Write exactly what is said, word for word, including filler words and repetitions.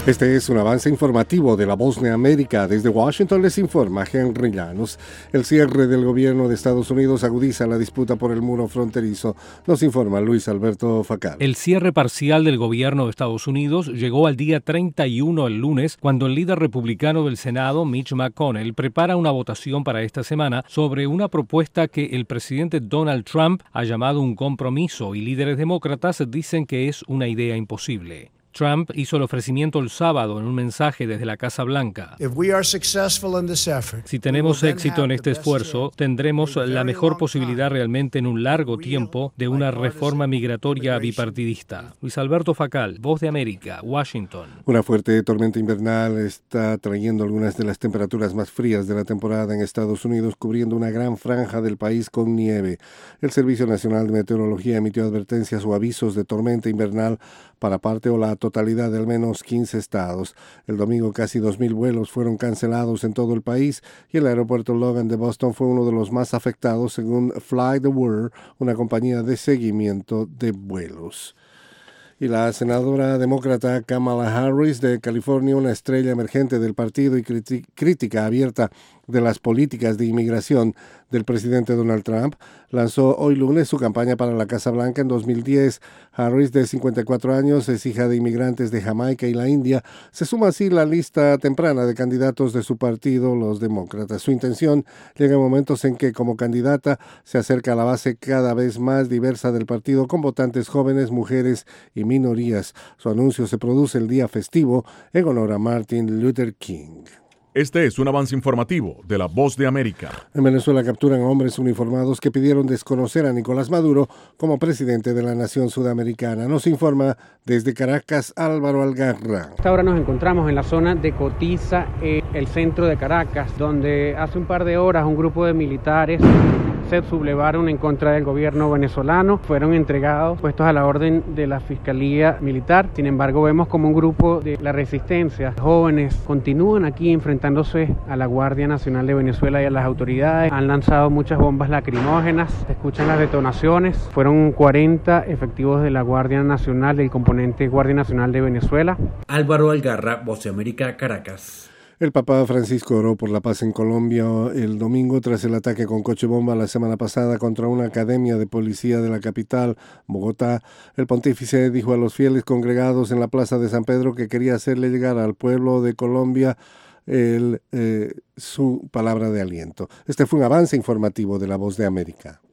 Este es un avance informativo de La Voz de América. Desde Washington les informa Henry Llanos. El cierre del gobierno de Estados Unidos agudiza la disputa por el muro fronterizo. Nos informa Luis Alberto Facal. El cierre parcial del gobierno de Estados Unidos llegó al día treinta y uno el lunes, cuando el líder republicano del Senado, Mitch McConnell, prepara una votación para esta semana sobre una propuesta que el presidente Donald Trump ha llamado un compromiso y líderes demócratas dicen que es una idea imposible. Trump hizo el ofrecimiento el sábado en un mensaje desde la Casa Blanca. Si tenemos éxito en este esfuerzo, tendremos la mejor posibilidad realmente en un largo tiempo de una reforma migratoria bipartidista. Luis Alberto Facal, Voz de América, Washington. Una fuerte tormenta invernal está trayendo algunas de las temperaturas más frías de la temporada en Estados Unidos, cubriendo una gran franja del país con nieve. El Servicio Nacional de Meteorología emitió advertencias o avisos de tormenta invernal para parte o la totalidad de al menos quince estados. El domingo casi dos mil vuelos fueron cancelados en todo el país y el aeropuerto Logan de Boston fue uno de los más afectados según Fly the World, una compañía de seguimiento de vuelos. Y la senadora demócrata Kamala Harris de California, una estrella emergente del partido y criti- crítica abierta de las políticas de inmigración del presidente Donald Trump, lanzó hoy lunes su campaña para la Casa Blanca en dos mil diez. Harris, de cincuenta y cuatro años, es hija de inmigrantes de Jamaica y la India. Se suma así la lista temprana de candidatos de su partido, los demócratas. Su intención llega en momentos en que, como candidata, se acerca a la base cada vez más diversa del partido, con votantes jóvenes, mujeres y minorías. Su anuncio se produce el día festivo en honor a Martin Luther King. Este es un avance informativo de La Voz de América. En Venezuela capturan a hombres uniformados que pidieron desconocer a Nicolás Maduro como presidente de la nación sudamericana. Nos informa desde Caracas Álvaro Algarra. Hasta ahora nos encontramos en la zona de Cotiza, en el centro de Caracas, donde hace un par de horas un grupo de militares se sublevaron en contra del gobierno venezolano. Fueron entregados, puestos a la orden de la Fiscalía Militar. Sin embargo, vemos como un grupo de la resistencia, jóvenes, continúan aquí enfrentándose a la Guardia Nacional de Venezuela y a las autoridades. Han lanzado muchas bombas lacrimógenas, se escuchan las detonaciones. Fueron cuarenta efectivos de la Guardia Nacional, del componente Guardia Nacional de Venezuela. Álvaro Algarra, Voz de América, Caracas. El Papa Francisco oró por la paz en Colombia el domingo tras el ataque con coche bomba la semana pasada contra una academia de policía de la capital, Bogotá. El pontífice dijo a los fieles congregados en la plaza de San Pedro que quería hacerle llegar al pueblo de Colombia el, eh, su palabra de aliento. Este fue un avance informativo de La Voz de América.